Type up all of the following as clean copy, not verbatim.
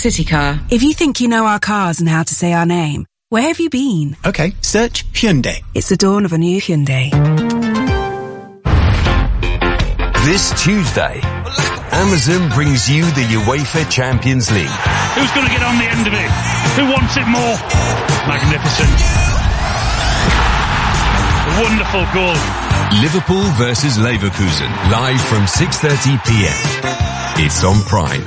Citycar. If you think you know our cars and how to say our name, where have you been? Okay, search Hyundai. It's the dawn of a new Hyundai. This Tuesday, Amazon brings you the UEFA Champions League. Who's going to get on the end of it? Who wants it more? Magnificent. Wonderful goal. Liverpool versus Leverkusen, live from 6:30 p.m. It's on Prime.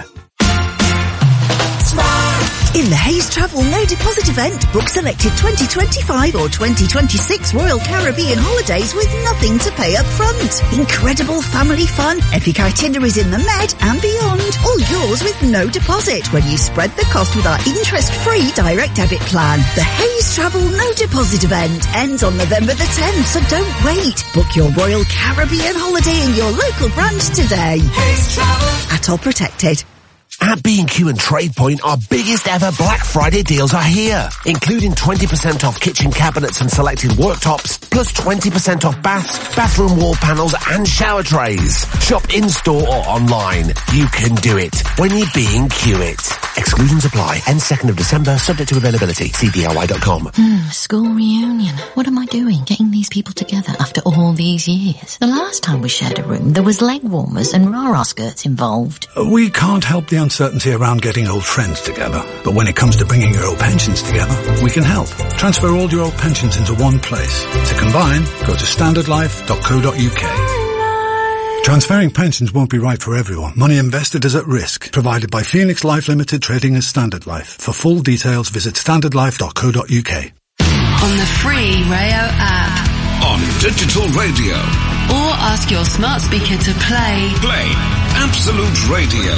In the Hayes Travel No Deposit event, book selected 2025 or 2026 Royal Caribbean holidays with nothing to pay up front. Incredible family fun, epic itineraries in the Med and beyond. All yours with no deposit when you spread the cost with our interest-free direct debit plan. The Hayes Travel No Deposit event ends on November the 10th, so don't wait. Book your Royal Caribbean holiday in your local branch today. Hayes Travel. ATOL protected. At B&Q and TradePoint, our biggest ever Black Friday deals are here, including 20% off kitchen cabinets and selected worktops, plus 20% off baths, bathroom wall panels and shower trays. Shop in-store or online. You can do it when you B&Q it. Exclusions apply. Ends 2nd of December, subject to availability. See DIY.com. School reunion. What am I doing? Getting these people together after all these years. The last time we shared a room, there was leg warmers and rah-rah skirts involved. We can't help the uncertainty around getting old friends together. But when it comes to bringing your old pensions together, we can help. Transfer all your old pensions into one place. To combine, go to standardlife.co.uk. Transferring pensions won't be right for everyone. Money invested is at risk. Provided by Phoenix Life Limited, trading as Standard Life. For full details, visit standardlife.co.uk. On the free Rayo app. On digital radio. Or ask your smart speaker to play Absolute Radio.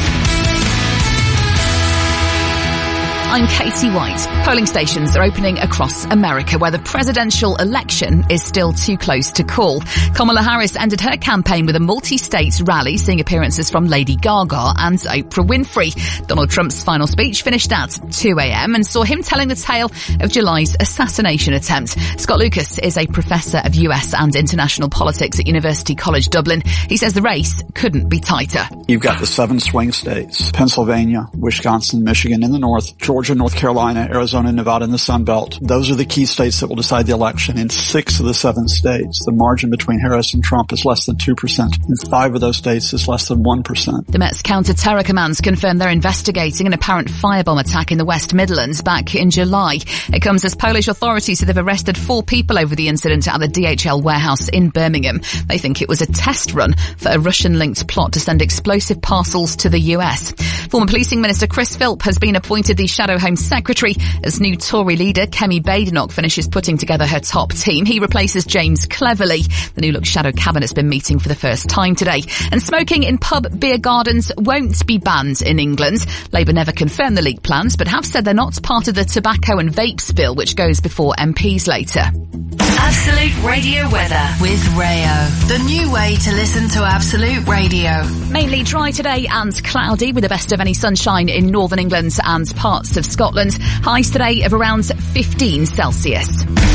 I'm Katie White. Polling stations are opening across America where the presidential election is still too close to call. Kamala Harris ended her campaign with a multi-state rally, seeing appearances from Lady Gaga and Oprah Winfrey. Donald Trump's final speech finished at 2 a.m. and saw him telling the tale of July's assassination attempt. Scott Lucas is a professor of US and international politics at University College Dublin. He says the race couldn't be tighter. You've got the 7 swing states, Pennsylvania, Wisconsin, Michigan in the north, Georgia, North Carolina, Arizona, Nevada in the Sun Belt. Those are the key states that will decide the election. In 6 of the 7 states, the margin between Harris and Trump is less than 2%. In 5 of those states, it's less than 1%. The Met's counter-terror commands confirmed they're investigating an apparent firebomb attack in the West Midlands back in July. It comes as Polish authorities say they've arrested 4 people over the incident at the DHL warehouse in Birmingham. They think it was a test run for a Russian-linked plot to send explosive parcels to the US. Former Policing Minister Chris Philp has been appointed the Shadow Home Secretary as new Tory leader Kemi Badenoch finishes putting together her top team. He replaces James Cleverly. The new look Shadow Cabinet's been meeting for the first time today. And smoking in pub beer gardens won't be banned in England. Labour never confirmed the league plans, but have said they're not part of the tobacco and vapes bill, which goes before MPs later. Absolute Radio weather with Rayo. The new way to listen to Absolute Radio. Mainly dry today and cloudy with the best of any sunshine in northern England and parts of Scotland. Highs today of around 15 Celsius.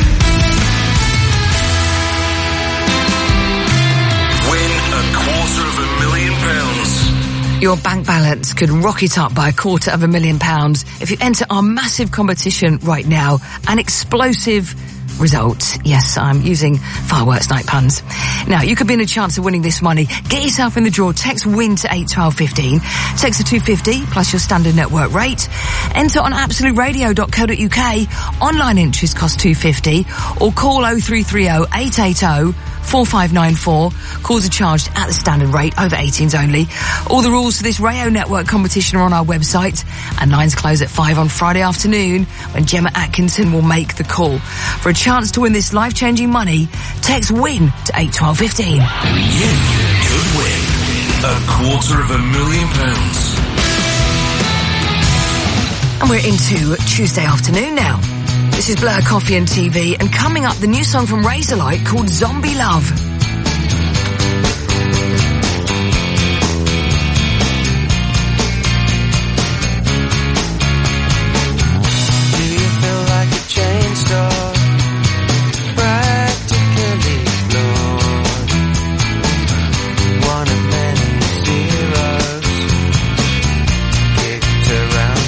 Win £250,000. Your bank balance could rocket up by £250,000 if you enter our massive competition right now. An explosive result. Yes, I'm using fireworks night puns. Now, you could be in a chance of winning this money. Get yourself in the draw. Text WIN to 81215. Text to 250 plus your standard network rate. Enter on absoluteradio.co.uk. Online entries cost £2.50 or call 0330 880 4594. Calls are charged at the standard rate, over 18s only. All the rules for this Rayo Network competition are on our website, and lines close at 5 on Friday afternoon when Gemma Atkinson will make the call. For a chance to win this life-changing money, text WIN to 81215. You could win £250,000. And we're into Tuesday afternoon now. This is Blur Coffee and TV, and coming up, the new song from Razorlight called Zombie Love. Do you feel like a chain store? Practically flawed. One of many zeros kicked around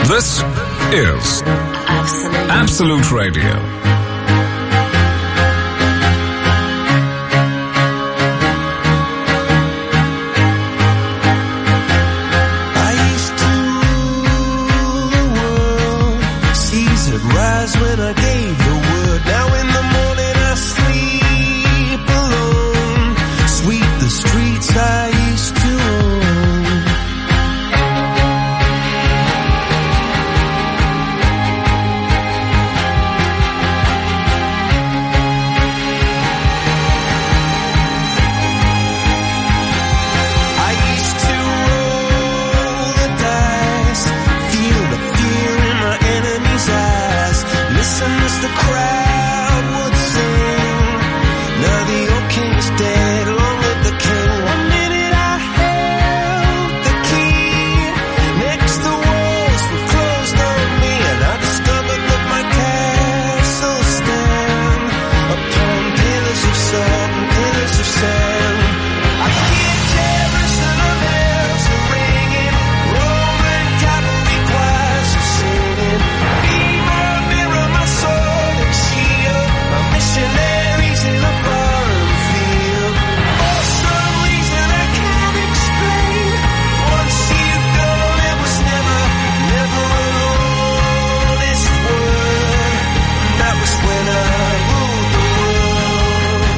This is Absolute Radio. When I gave the word, now in the morning I sleep alone, sweep the streets I used to own. I used to roll the dice, feel the fear in my enemy's eyes. Listen as the crowd would sing. Now the old king's dead, long live the king. One minute I held the key, next the walls were closed on me, and I discovered that my castle stand upon pillars of salt and pillars of sand. I hear Jerusalem bells are ringing, Roman cavalry choirs are singing. Be my mirror, my sword and shield, my missionaries in a foreign field. For some reason I can't explain, once you've gone it was never, never alone. This word, that was when I ruled the world.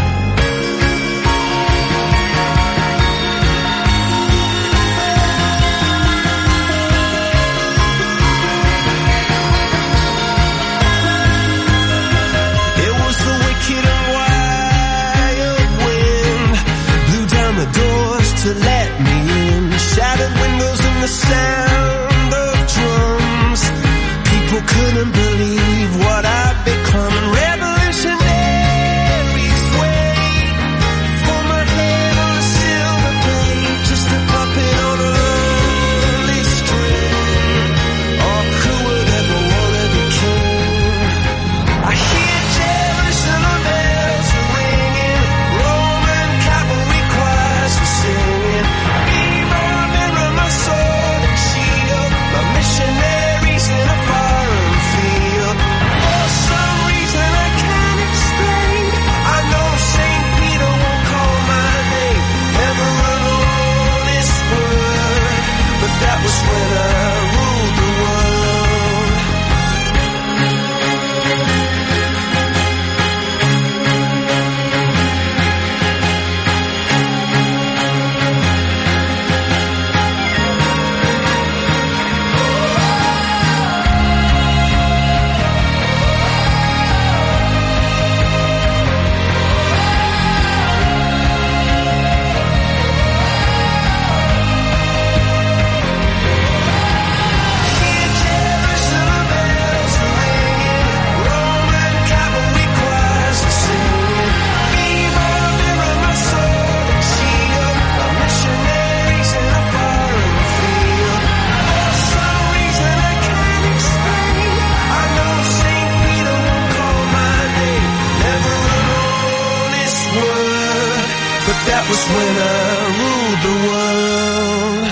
It was the wicked and wild wind, blew down the doors to let me in, shattered windows and the sound of drums. People couldn't believe what I'd become, and revolutionaries wait for my head on a silver plate, just a puppet on a lonely string. Oh, who would ever wanna be king? I hear Jerusalem bells are ringing, Roman cavalry choirs are singing. Be my mirror, my sword and shield, my missionaries in a foreign field. For some reason I can't explain, I know St. Peter won't call my name, never alone this word, but that was when I ruled the world. Hear Jerusalem bells are ringing, Roman cavalry choirs are singing. Be my mirror, my sword and shield, my missionaries in a foreign field. For some reason I can't explain, I know St. Peter won't call my name, never alone this word, but that was when I ruled the world.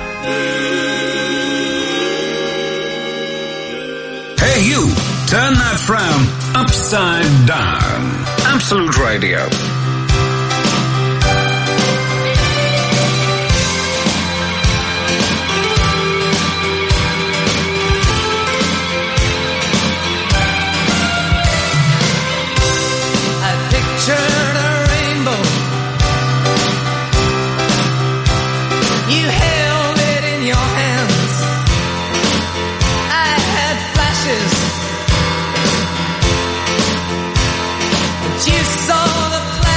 Hey you, turn that frown upside down. Absolute Radio. I pictured a rainbow, you held it in your hands. I had flashes, but you saw the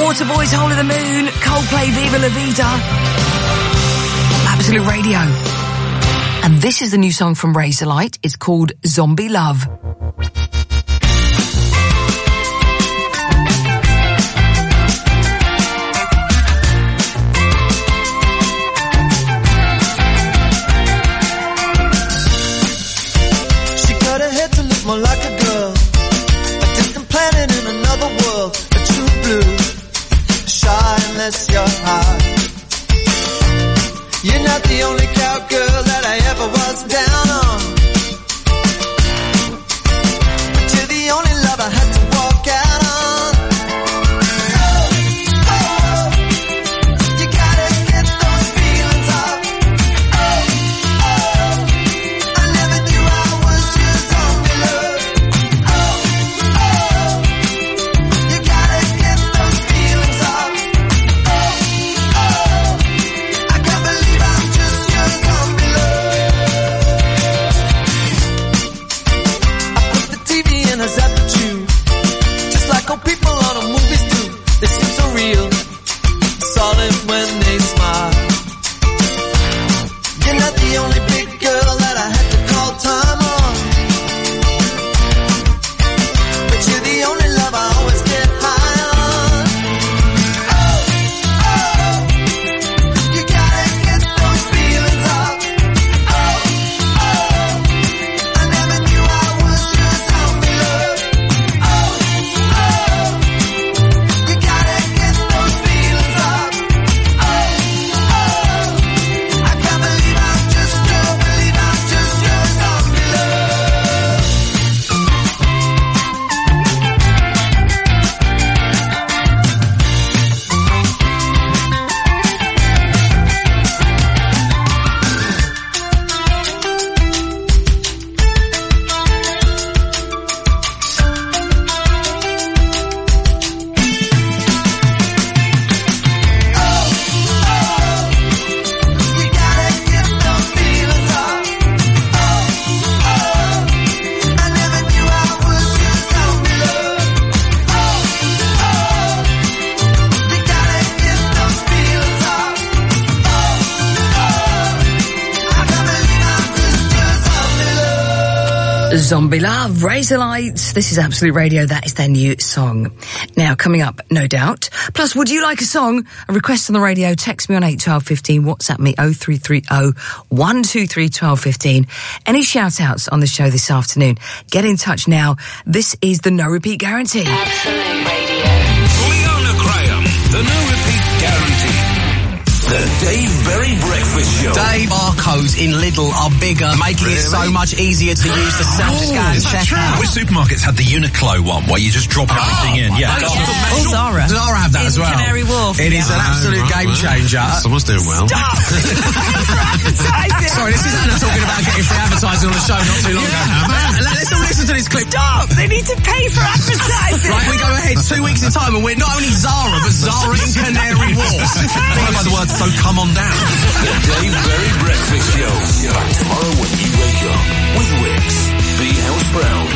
Waterboys, Hole in the Moon, Coldplay, Viva La Vida. Absolute Radio. And this is the new song from Razorlight. It's called Zombie Love. She got her head to look more like a girl, a distant planet in another world, a true blue, shy unless you're high. You're not the only cowgirl that I ever was down on, but you're the only love I had to walk out on. Oh, oh, you gotta get those feelings up. Oh, oh, I never knew I was your zombie love. Oh, oh, you gotta get those feelings up. Oh, oh, I can't believe I'm just your zombie love. I put the TV in a zapper tube, just like old people on the movies do. They seem so real, solid when they smile. You're not the only big girl that I had to call time on, but you're the only love I always get high on. Oh, oh, you gotta get those feelings up. Oh, oh, I never knew I was your zombie love. Oh, oh, you gotta get those feelings up. Oh, oh, I can't believe I'm just your zombie love. You gotta get those feelings up. Oh, oh, I never knew I was your zombie love. Oh, oh, you gotta get those feelings up. Oh, oh, I can't believe I'm just your zombie love. Zombie Love, Razorlight. This is Absolute Radio. That is their new song. Now, coming up, no doubt. Plus, would you like a song? A request on the radio? Text me on 81215. WhatsApp me 0330 123 1215. Any shout-outs on the show this afternoon? Get in touch now. This is the No Repeat Guarantee. Leona Graham, the no repeat guarantee. The Dave Berry Breakfast Show. Dave, barcodes in Lidl are bigger, making it so much easier to use the self-scan checkout. Which supermarkets had the Uniqlo one where you just drop everything in? Yeah. Oh, Zara. Zara have that as well. Canary Wharf. It is an absolute game changer. Someone's doing well. Sorry, this is Anna talking about getting free advertising on the show not too long ago. Let's all listen to this clip. Stop! They need to pay for advertising. Right, we go ahead 2 weeks in time and we're not only Zara, but Zara in Canary Wharf. Followed by the word, so come on down. The Dave Berry Breakfast Show. Back tomorrow when you wake up with Wix. Be house proud.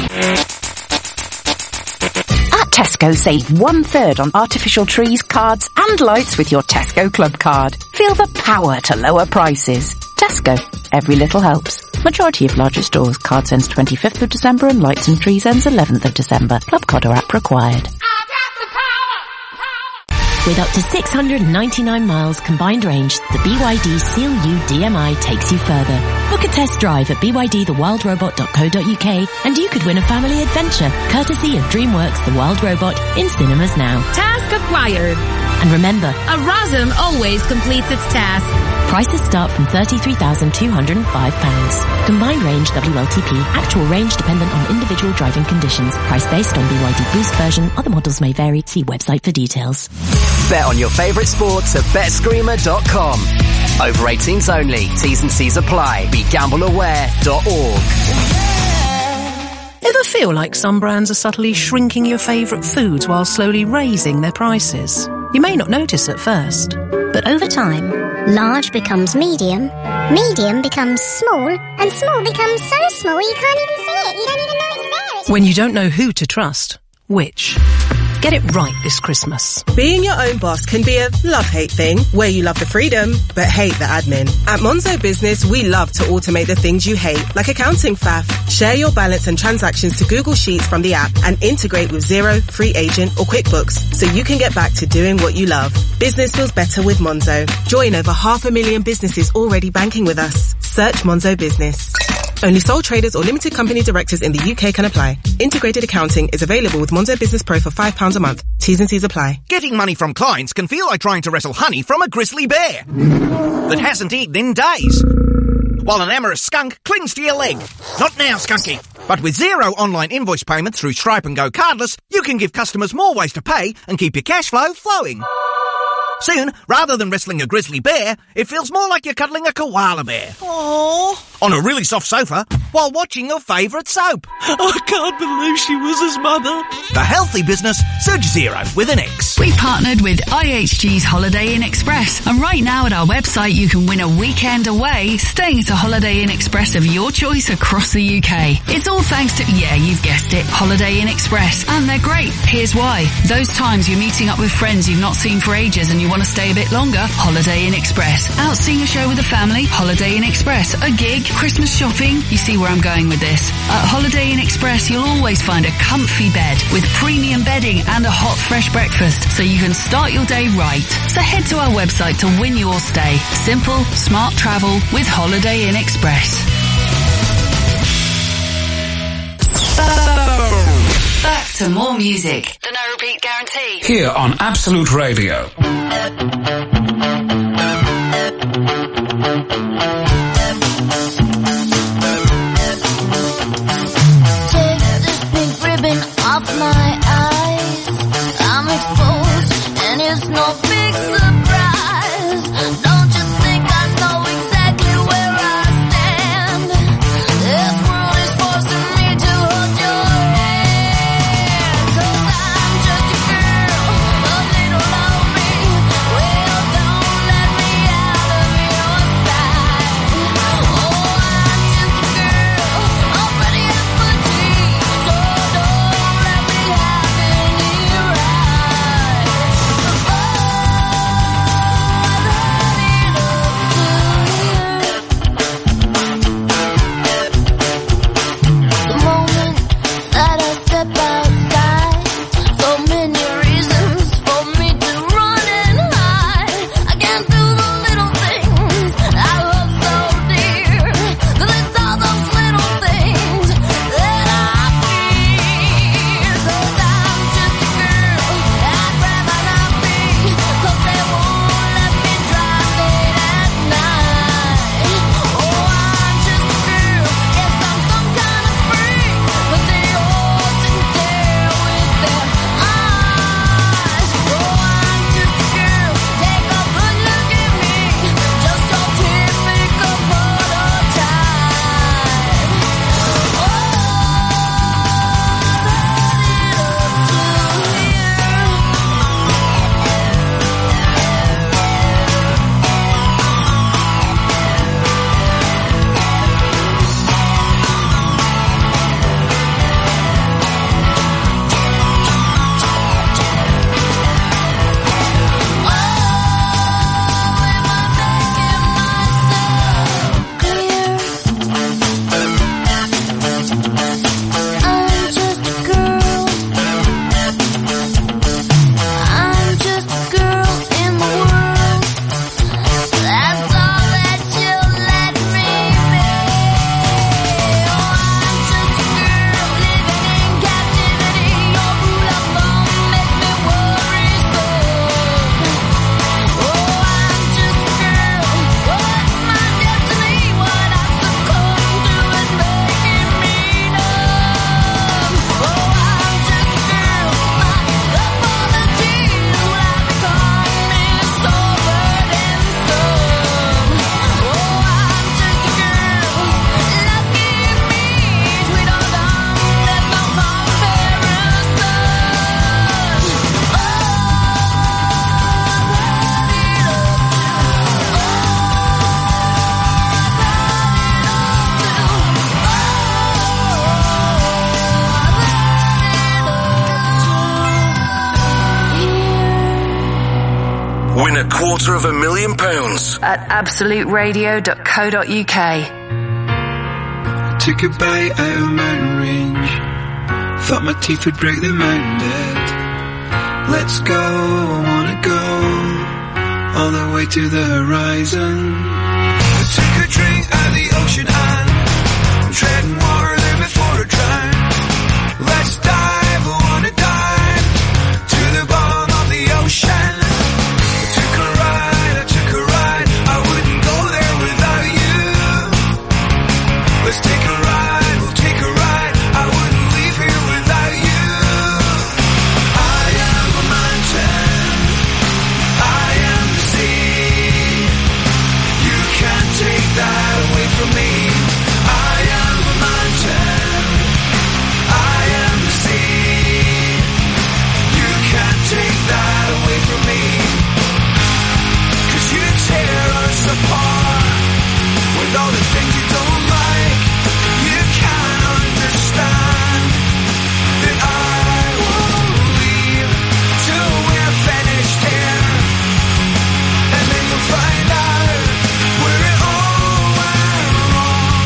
At Tesco, save 1/3 on artificial trees, cards and lights with your Tesco Club card. Feel the power to lower prices. Tesco. Every little helps. Majority of larger stores. Cards ends 25th of December and lights and trees ends 11th of December. Club card or app required. With up to 699 miles combined range, the BYD Seal U DMI takes you further. Book a test drive at bydthewildrobot.co.uk and you could win a family adventure, courtesy of DreamWorks The Wild Robot, in cinemas now. Task acquired. And remember, a RASM always completes its task. Prices start from £33,205. Combined range WLTP. Actual range dependent on individual driving conditions. Price based on BYD Boost version. Other models may vary. See website for details. Bet on your favourite sports at BetScreamer.com. Over 18s only. T's and C's apply. BeGambleAware.org. Ever feel like some brands are subtly shrinking your favourite foods while slowly raising their prices? You may not notice at first, but over time, large becomes medium, medium becomes small, and small becomes so small you can't even see it. You don't even know it's there. When you don't know who to trust, which? Get it right this Christmas. Being your own boss can be a love-hate thing, where you love the freedom, but hate the admin. At Monzo Business, we love to automate the things you hate, like accounting faff. Share your balance and transactions to Google Sheets from the app and integrate with Xero, Free Agent or QuickBooks, so you can get back to doing what you love. Business feels better with Monzo. Join over 500,000 businesses already banking with us. Search Monzo Business. Only sole traders or limited company directors in the UK can apply. Integrated accounting is available with Monzo Business Pro for £5 a month. T's and C's apply. Getting money from clients can feel like trying to wrestle honey from a grizzly bear that hasn't eaten in days, while an amorous skunk clings to your leg. Not now, Skunky. But with Xero online invoice payment through Stripe and Go Cardless, you can give customers more ways to pay and keep your cash flow flowing. Soon, rather than wrestling a grizzly bear, it feels more like you're cuddling a koala bear. Aww. On a really soft sofa, while watching your favourite soap. I can't believe she was his mother. The healthy business, Surge Zero with an X. We partnered with IHG's Holiday Inn Express, and right now at our website you can win a weekend away staying at a Holiday Inn Express of your choice across the UK. It's all thanks to, yeah, you've guessed it, Holiday Inn Express. And they're great. Here's why. Those times you're meeting up with friends you've not seen for ages and you want to stay a bit longer, Holiday Inn Express. Out seeing a show with the family, Holiday Inn Express. A gig, Christmas shopping, you see where I'm going with this. At Holiday Inn Express you'll always find a comfy bed with premium bedding and a hot fresh breakfast so you can start your day right. So head to our website to win your stay. Simple, smart travel with Holiday Inn Express. Back to more music. The no repeat guarantee. Here on Absolute Radio. Take this pink ribbon off my eyes. I'm exposed and it's no big surprise. Don't you think I know exactly where I stand? This world is forcing me to hold your hand. 'Cause I'm just a girl, a little lonely. Well, don't let me out of your sight. Oh, I'm just a girl, already at my teeth. So don't let me have any rights. Oh, Win £250,000 at absoluteradio.co.uk. Took a bite out of mountain range. Thought my teeth would break the mountain dead. Let's go, I wanna go all the way to the horizon. I took a drink out of the ocean and I'm treading water there before I drown. Let's dive, I wanna dive to the bottom of the ocean. I took a ride, I wouldn't go there without you. Let's take a ride, we'll take a ride, I wouldn't leave here without you. I am a mountain, I am the sea. You can't take that away from me. I am a mountain, I am the sea. You can't take that away from me. 'Cause you tear us apart with all the things you don't like. You can't understand that I won't leave till we're finished here. And then you'll find out where it all went wrong.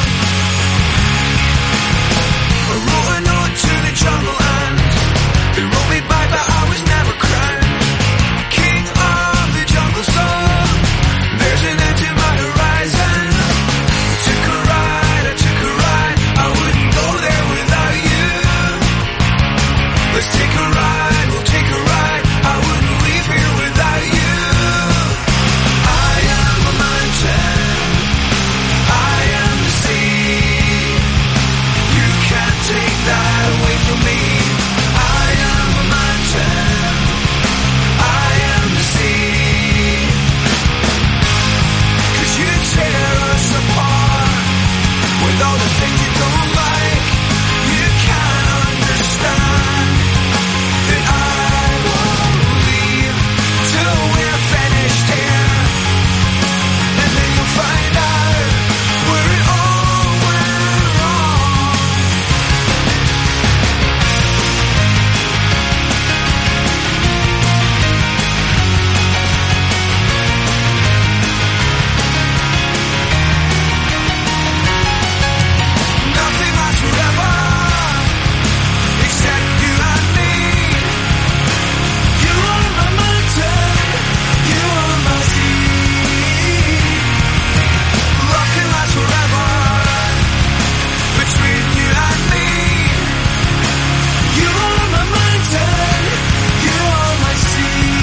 I wrote a note to the jungle and they wrote me back that I was never crowned king of the jungle, so there's an end to my horizon. I took a ride, I wouldn't go there without you. Let's take a ride, we'll take a ride, I wouldn't leave here without you. I am a mountain, I am the sea. You can't take that away from me. I am a mountain, I am the sea. 'Cause you tear us apart with all the things you don't like. You can't understand that I won't leave till we're finished here. And then you'll find out where it all went wrong. Nothing lasts forever except you and me. You are my mountain, you are my sea. Love can last forever between you and me. You are my mountain, you are my sea.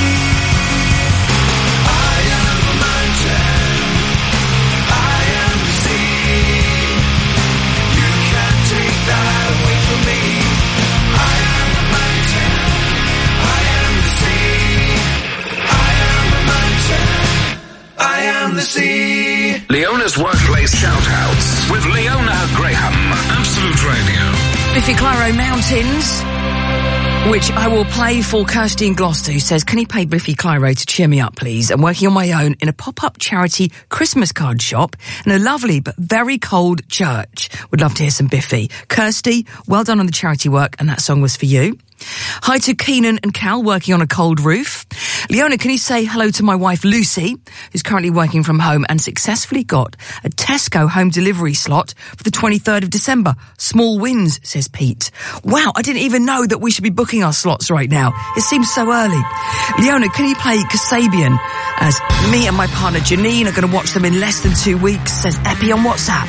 I am a mountain, I am the sea. You can't take that away from me. I am a mountain, I am the sea. I am a mountain, I am the sea. Leona's Workplace Shoutouts with Leona Graham. Absolute Radio. Biffy Clyro Mountains, which I will play for Kirsty in Gloucester, who says, can you pay Biffy Clyro to cheer me up, please? I'm working on my own in a pop-up charity Christmas card shop in a lovely but very cold church. Would love to hear some Biffy. Kirsty, well done on the charity work, and that song was for you. Hi to Keenan and Cal, working on a cold roof. Leona, can you say hello to my wife Lucy, who's currently working from home and successfully got a Tesco home delivery slot for the 23rd of December. Small wins, says Pete. Wow, I didn't even know that we should be booking our slots right now. It seems so early. Leona, can you play Kasabian, as me and my partner Janine are going to watch them in less than 2 weeks, says Epi on WhatsApp.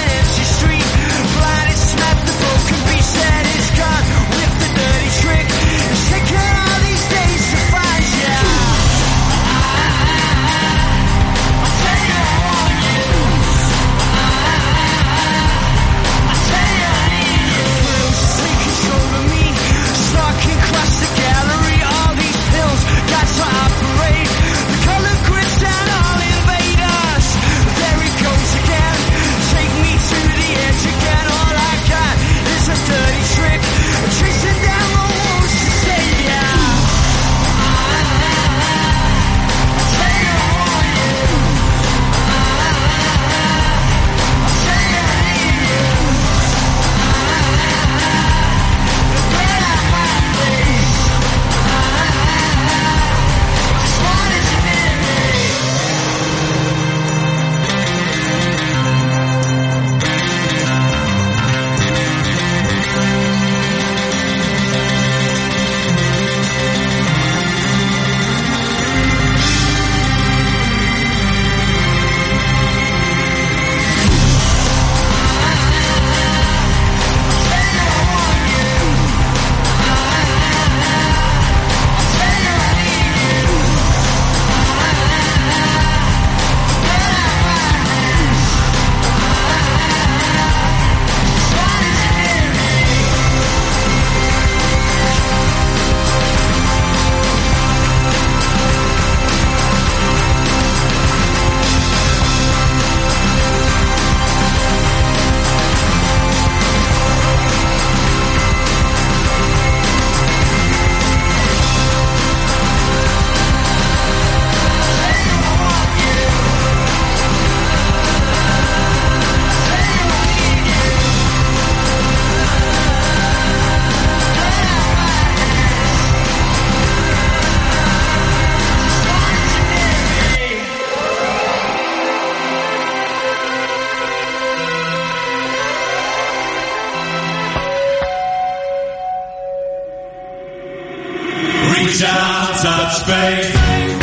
Trick touch faith.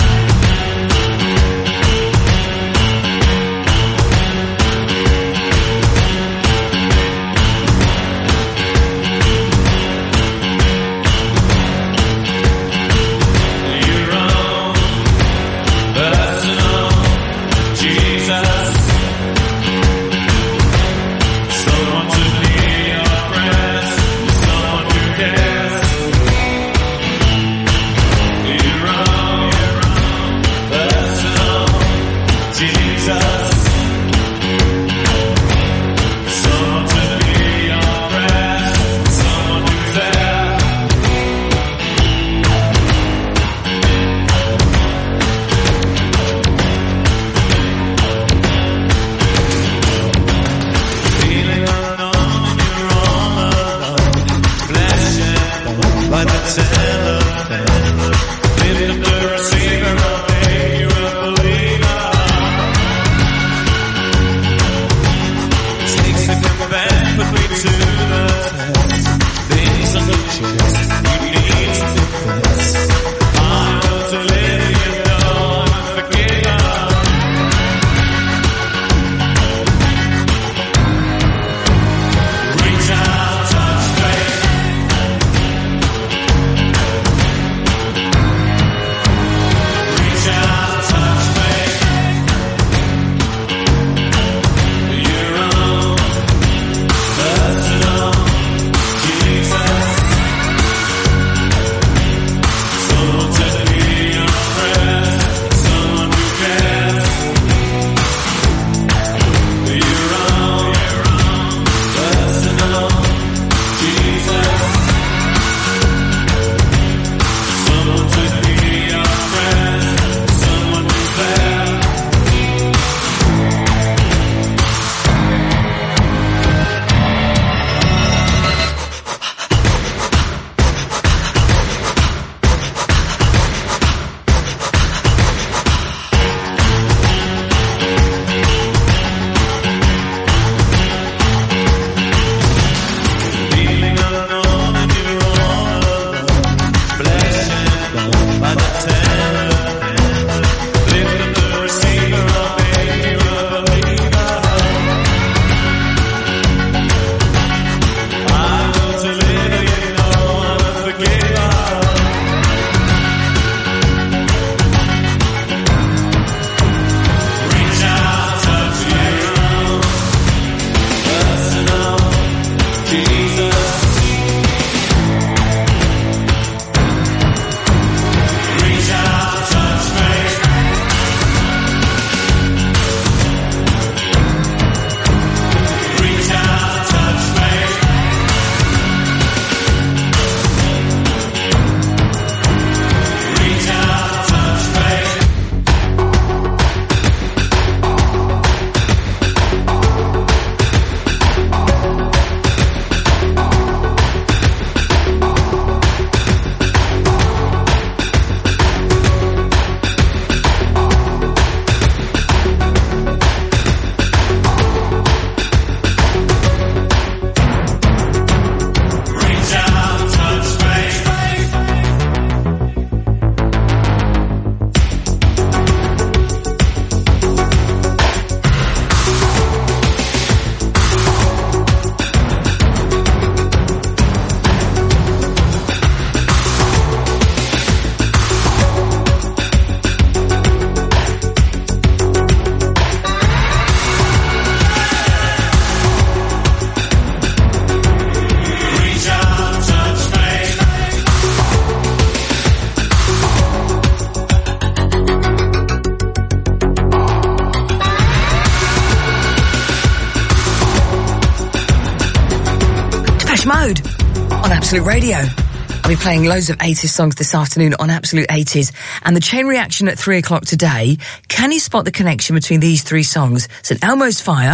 Mode on Absolute Radio. I'll be playing loads of 80s songs this afternoon on Absolute 80s. And the chain reaction at 3 o'clock today. Can you spot the connection between these three songs? St Elmo's Fire.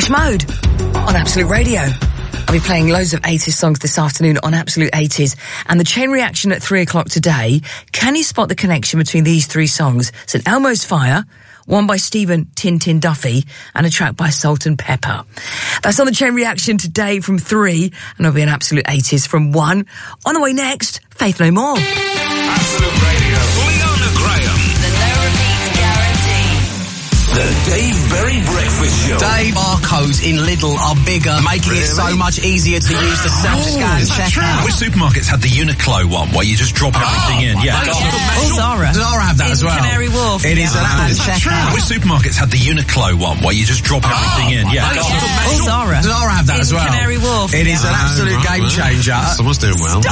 Depeche Mode on Absolute Radio. I'll be playing loads of 80s songs this afternoon on Absolute 80s. And the chain reaction at 3 o'clock today, can you spot the connection between these three songs? St Elmo's Fire, one by Stephen Tintin Duffy, and a track by Salt and Pepper. That's on the chain reaction today from 3, and it'll be an Absolute 80s from 1. On the way next, Faith No More. Absolute Radio. Leona Graham. The no repeats guarantee. The Dave Berry Breakfast Show. Dave, barcodes in Lidl are bigger, making it so much easier to use the self-scan checkout. Which supermarkets had the Uniqlo one where you just drop everything in? Yeah. Zara have that as well. Canary Wharf. It is an app checkout. Which supermarkets had the Uniqlo one where you just drop everything in? Yeah. Zara have that as well. Canary Wharf. It is an absolute game changer. Someone's doing well.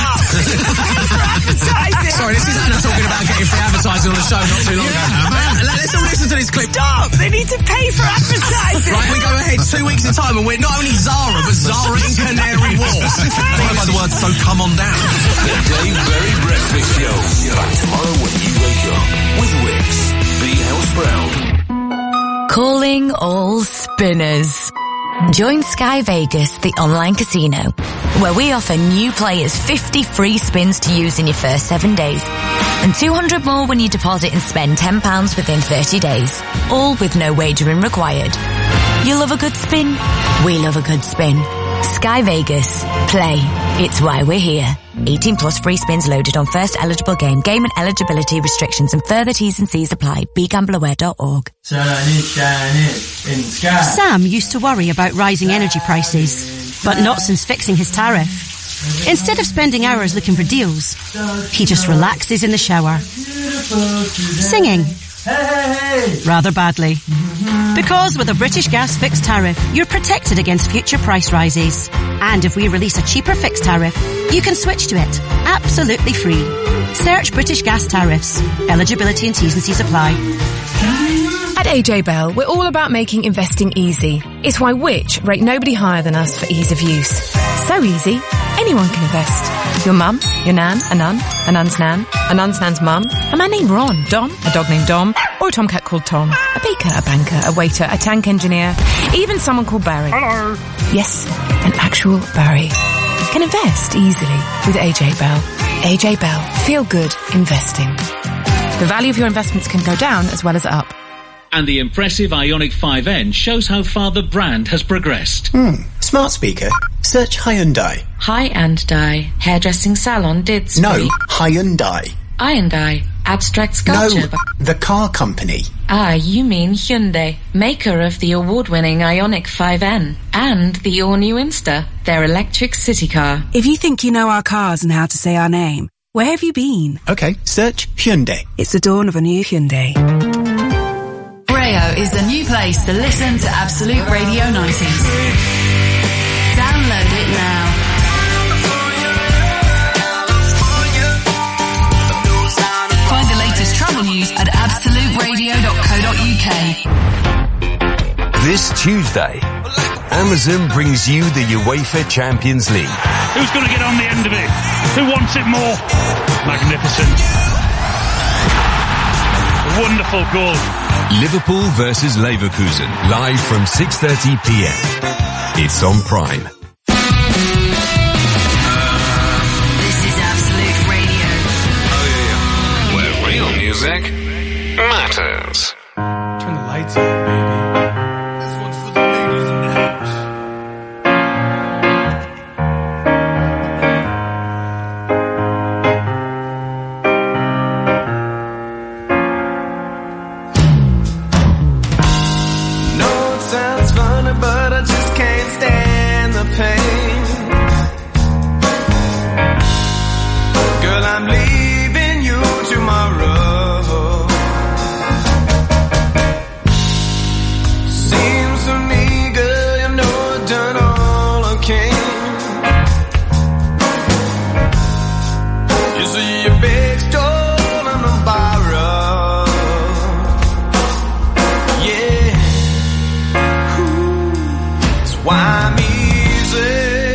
Sorry, this is Anna talking about getting free advertising on the show not too long ago. Let's all listen to this clip. Stop! They need to pay for advertising. Right, we go ahead 2 weeks in time and we're not only Zara, but Zara in Canary Wharf. Followed by the word, so come on down. The Dave Berry Breakfast Show. Back tomorrow when you wake up with Wix. Be house proud. Calling all spinners. Join Sky Vegas, the online casino, where we offer new players 50 free spins to use in your first 7 days. And 200 more when you deposit and spend £10 within 30 days. All with no wagering required. You love a good spin? We love a good spin. Sky Vegas. Play. It's why we're here. 18 plus free spins loaded on first eligible game. Game and eligibility restrictions and further T's and C's apply. BeGambleAware.org. Sam used to worry about rising energy prices, but not since fixing his tariff. Instead of spending hours looking for deals, he just relaxes in the shower, singing rather badly. Because with a British Gas fixed tariff, you're protected against future price rises. And if we release a cheaper fixed tariff, you can switch to it absolutely free. Search British Gas tariffs. Eligibility and T's and C's apply. At AJ Bell, we're all about making investing easy. It's why Which rate nobody higher than us for ease of use. So easy, anyone can invest. Your mum, your nan, a nun's nan, a nun's nan's mum, a man named Ron, Dom, a dog named Dom, or a tomcat called Tom, a baker, a banker, a waiter, a tank engineer, even someone called Barry. Hello. Yes, an actual Barry. Can invest easily with AJ Bell. AJ Bell. Feel good investing. The value of your investments can go down as well as up. And the impressive Ioniq 5N shows how far the brand has progressed. Smart speaker. Search Hyundai. Hyundai. Hairdressing salon did speak. No, Hyundai. Hyundai. Abstract sculpture. No, the car company. Ah, you mean Hyundai, maker of the award-winning Ioniq 5N and the all-new Insta, their electric city car. If you think you know our cars and how to say our name, where have you been? Okay, search Hyundai. It's the dawn of a new Hyundai. Rayo is the new place to listen to Absolute Radio 90s. Download it now. Find the latest travel news at absoluteradio.co.uk. This Tuesday, Amazon brings you the UEFA Champions League. Who's going to get on the end of it? Who wants it more? Magnificent. Wonderful goal. Liverpool versus Leverkusen, live from 6:30 p.m. It's on Prime. This is Absolute Radio. Oh yeah. Where real music matters. Turn the lights on, baby. This one's for the ladies in the house. But I just can't stand the pain. Girl, I'm leaving you tomorrow. Seems to me, girl, you know I've done all I can. You see your big stole and a borrow. Yeah. Why I'm easy.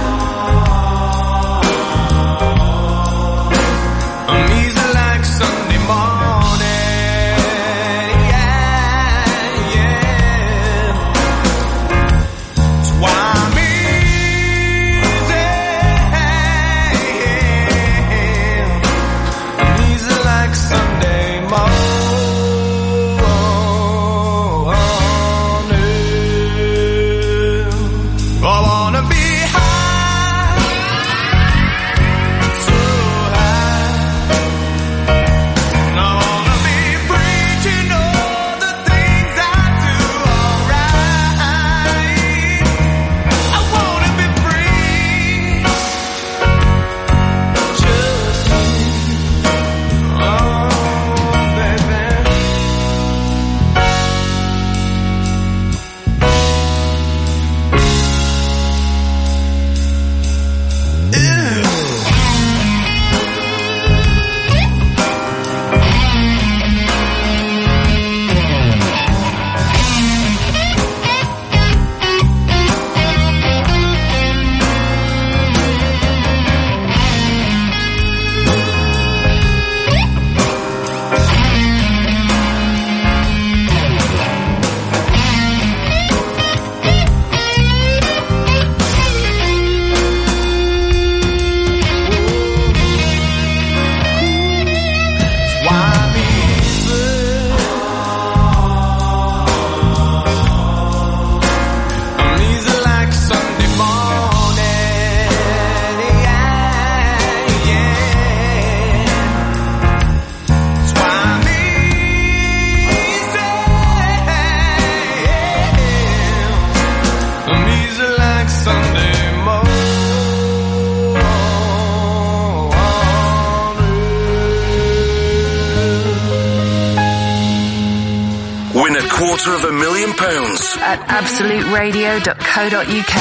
I'm easy like Sunday morning. Yeah, yeah. of £1 million. At absoluteradio.co.uk.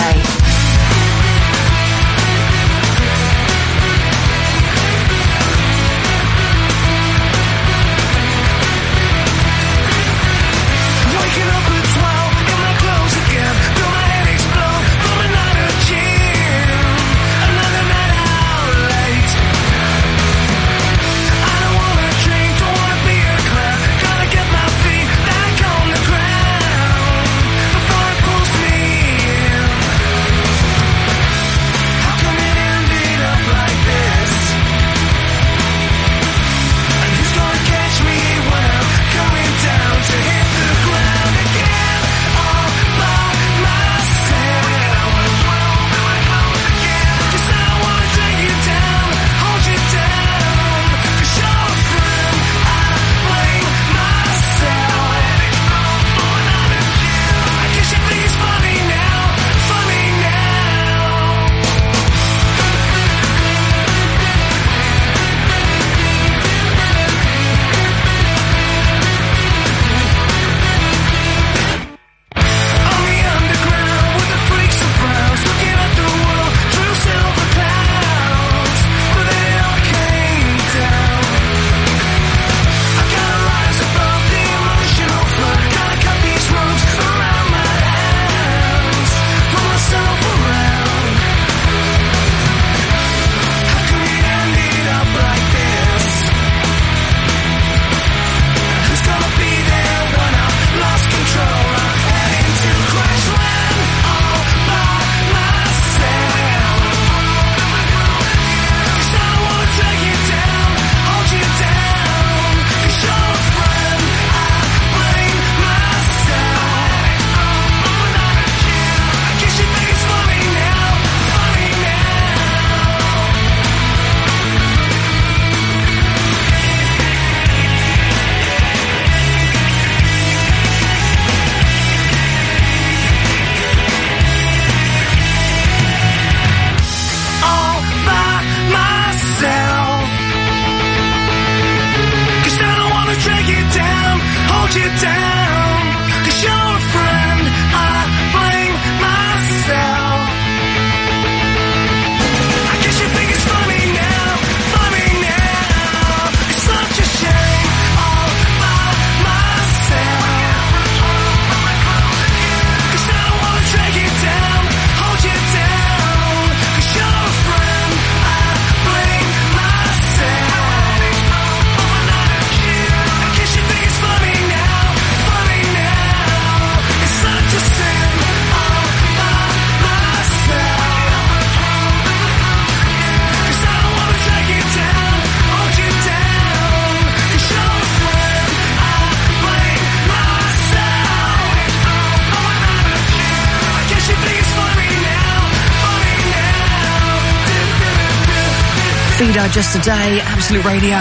Fido, Just a Day, Absolute Radio.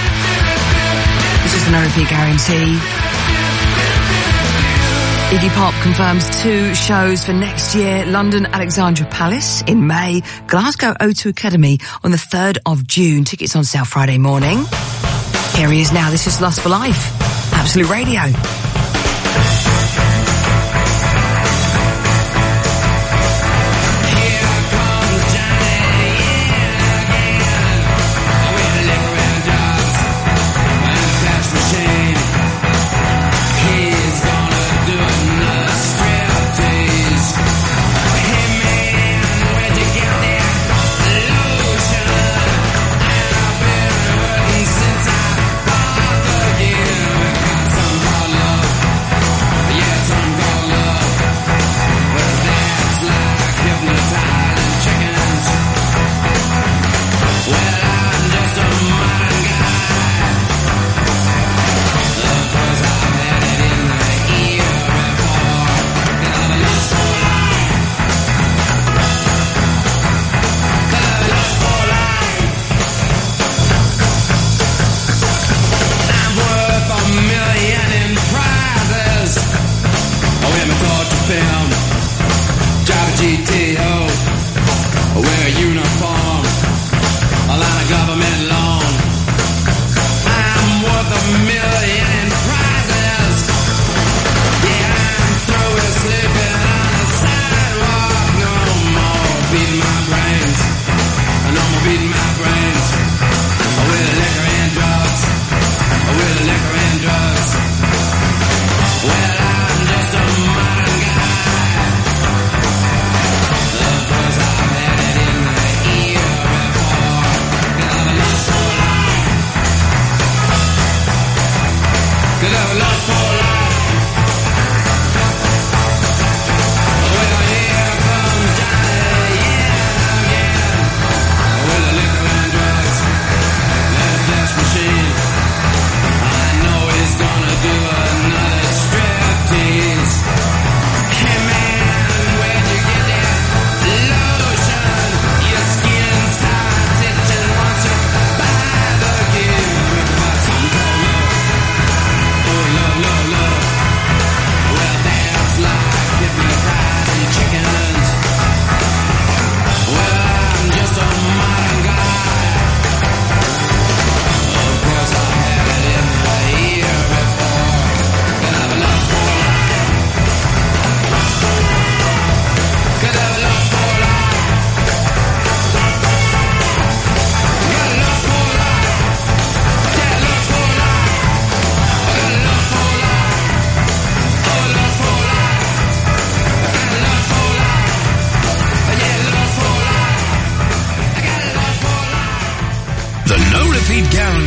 This is the no repeat guarantee. Iggy Pop confirms 2 shows for next year. London Alexandra Palace in May, Glasgow O2 Academy on the 3rd of June. Tickets on sale Friday morning. Here he is now. This is Lust for Life. Absolute Radio.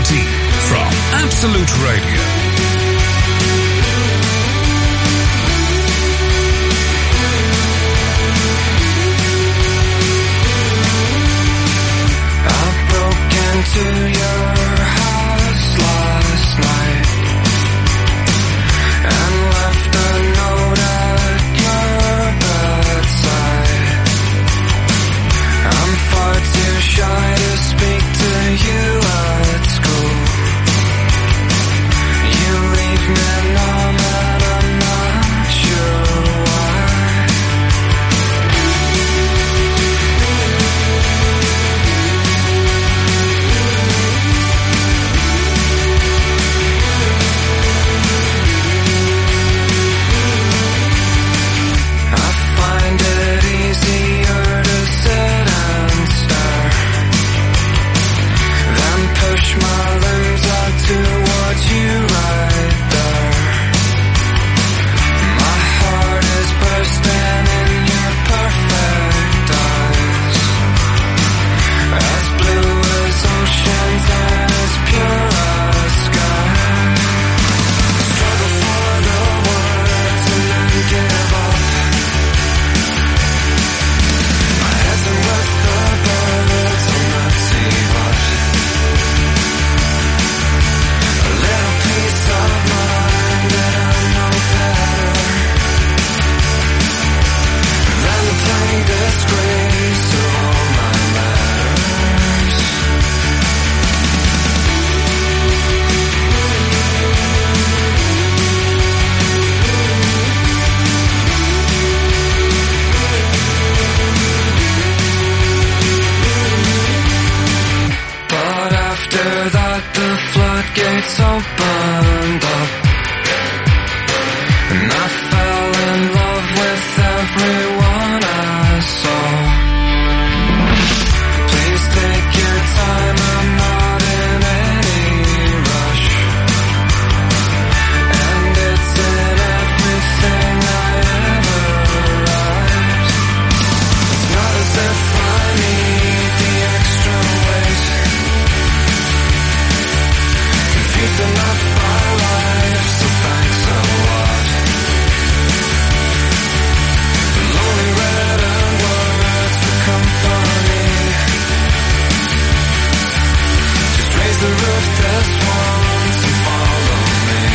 guarantee from Absolute Radio. To your house last night and left a note at your bedside. I'm far too shy to speak to you at school. You leave me numb and I'm not sure why. Push my limbs out towards you right there. My heart is bursting in your perfect eyes, as blue as oceans and as pure as sky. Struggle for the words and then give up. My head's in with the birds and let's see what. Peace of mind that I know better than the plain disgrace of all my letters. But after that the floodgates opened up, and I fell in love with everyone I saw. Please take your time, I'm not in any rush, and it's in everything I ever write. It's not as if I need the extra weight. Confused enough by life, so thanks a lot. Lonely red and words for company. Just raise the roof this once and follow me.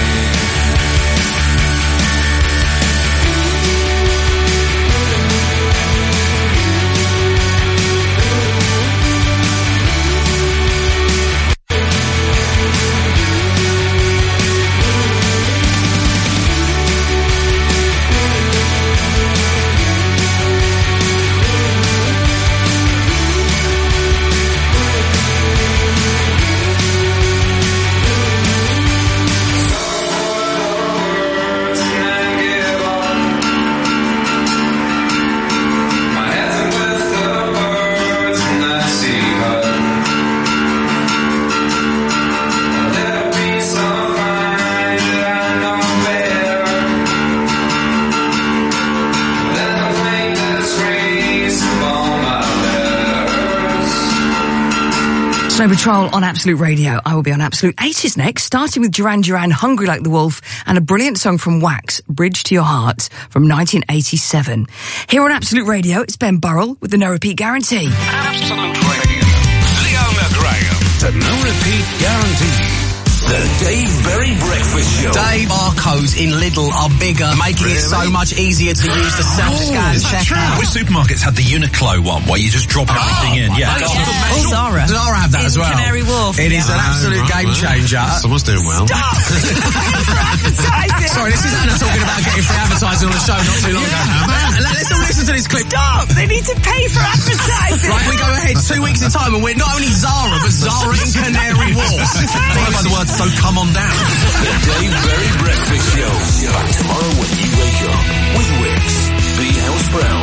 Snow Patrol on Absolute Radio. I will be on Absolute 80s next, starting with Duran Duran, Hungry Like the Wolf, and a brilliant song from Wax, Bridge to Your Heart, from 1987. Here on Absolute Radio, it's Ben Burrell with the No Repeat Guarantee. Absolute Radio. Leona Graham. The No Repeat Guarantee. The Dave Berry Breakfast Show. Dave, barcodes in Lidl are bigger, making it so much easier to use the self-scan checkout. Which supermarkets have the Uniqlo one where you just drop everything in? Yeah. Or Zara. Zara have that as well. Canary Wharf. It is an absolute game changer. Someone's doing well. Stop! Sorry, this is Anna talking about getting free advertising on the show not too long ago. Let's all listen to this clip. Stop! They need to pay for advertising. Right, we go ahead 2 weeks in time and we're not only Zara, but Zara in Canary Wharf. Followed by the word, so come on down. The Dave Berry Breakfast Show. Back tomorrow when you wake up with Wix. Be house proud.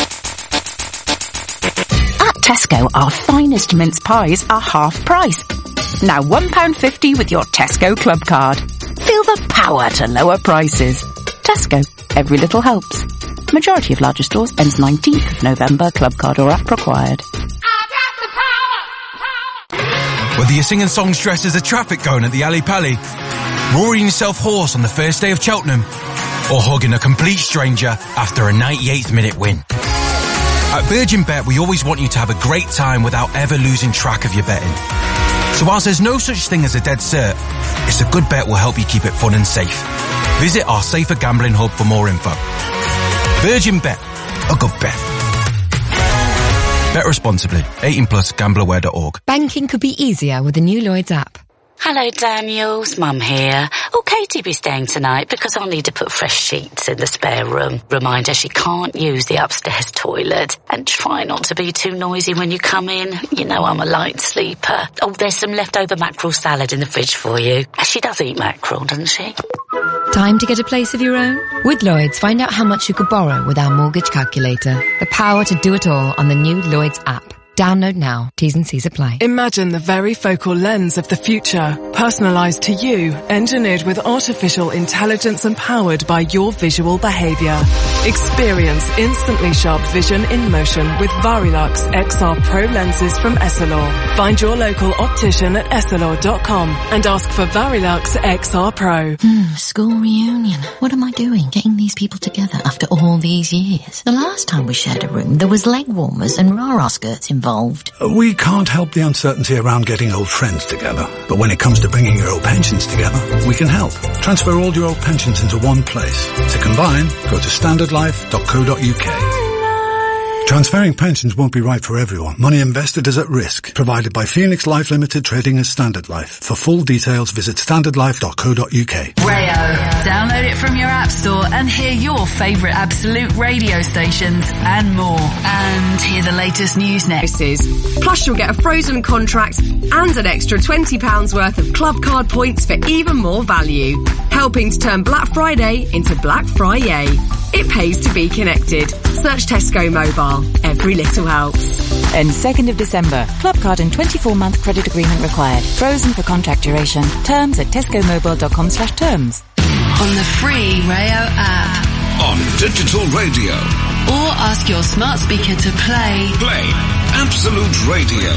At Tesco, our finest mince pies are half price. Now £1.50 with your Tesco Club card. Feel the power to lower prices. Tesco, every little helps. Majority of larger stores ends 19th of November. Club card or app required. Whether you're singing songs dressed as a traffic cone at the Ali Pali, roaring yourself hoarse on the first day of Cheltenham, or hugging a complete stranger after a 98th minute win. At Virgin Bet, we always want you to have a great time without ever losing track of your betting. So whilst there's no such thing as a dead cert, it's a good bet will help you keep it fun and safe. Visit our Safer Gambling Hub for more info. Virgin Bet, a good bet. Bet responsibly. 18+, gambleaware.org. Banking could be easier with the new Lloyds app. Hello, Daniels. Mum here. Oh, Katie be staying tonight because I'll need to put fresh sheets in the spare room. Remind her she can't use the upstairs toilet. And try not to be too noisy when you come in. You know I'm a light sleeper. Oh, there's some leftover mackerel salad in the fridge for you. She does eat mackerel, doesn't she? Time to get a place of your own? With Lloyds, find out how much you could borrow with our mortgage calculator. The power to do it all on the new Lloyds app. Download now. T's and C's apply. Imagine the very focal lens of the future, personalized to you, engineered with artificial intelligence and powered by your visual behavior. Experience instantly sharp vision in motion with Varilux XR Pro lenses from Essilor. Find your local optician at Essilor.com and ask for Varilux XR Pro. School reunion. What am I doing getting these people together after all these years? The last time we shared a room, there was leg warmers and rah-rah skirts involved. We can't help the uncertainty around getting old friends together. But when it comes to bringing your old pensions together, we can help. Transfer all your old pensions into one place. To combine, go to standardlife.co.uk. Transferring pensions won't be right for everyone. Money invested is at risk. Provided by Phoenix Life Limited, trading as Standard Life. For full details, visit standardlife.co.uk. Rayo. Download it from your app store and hear your favourite Absolute radio stations and more. And hear the latest news next. Plus you'll get a frozen contract and an extra £20 worth of club card points for even more value. Helping to turn Black Friday into Black Friday. It pays to be connected. Search Tesco Mobile. Every little helps. And 2nd of December. Club card and 24-month credit agreement required. Frozen for contract duration. Terms at tescomobile.com/terms. On the free Rayo app. On digital radio. Or ask your smart speaker to play. Play Absolute Radio.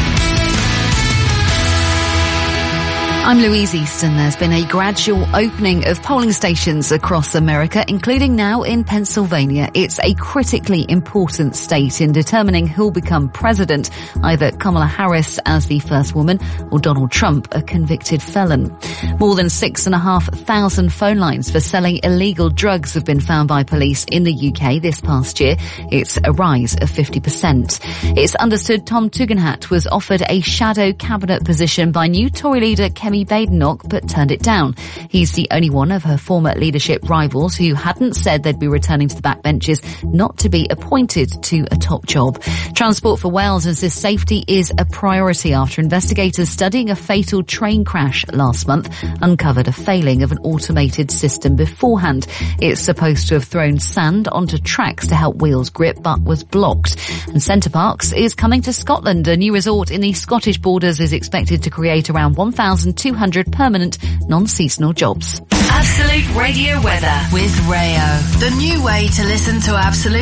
I'm Louise Easton. There's been a gradual opening of polling stations across America, including now in Pennsylvania. It's a critically important state in determining who'll become president, either Kamala Harris as the first woman or Donald Trump, a convicted felon. More than 6,500 phone lines for selling illegal drugs have been found by police in the UK this past year. It's a rise of 50%. It's understood Tom Tugendhat was offered a shadow cabinet position by new Tory leader Kemi Badenoch, but turned it down. He's the only one of her former leadership rivals who hadn't said they'd be returning to the backbenches not to be appointed to a top job. Transport for Wales insists safety is a priority after investigators studying a fatal train crash last month uncovered a failing of an automated system beforehand. It's supposed to have thrown sand onto tracks to help wheels grip, but was blocked. And Center Parcs is coming to Scotland. A new resort in the Scottish Borders is expected to create around 1,200 permanent non-seasonal jobs. Absolute Radio Weather with Rayo. The new way to listen to Absolute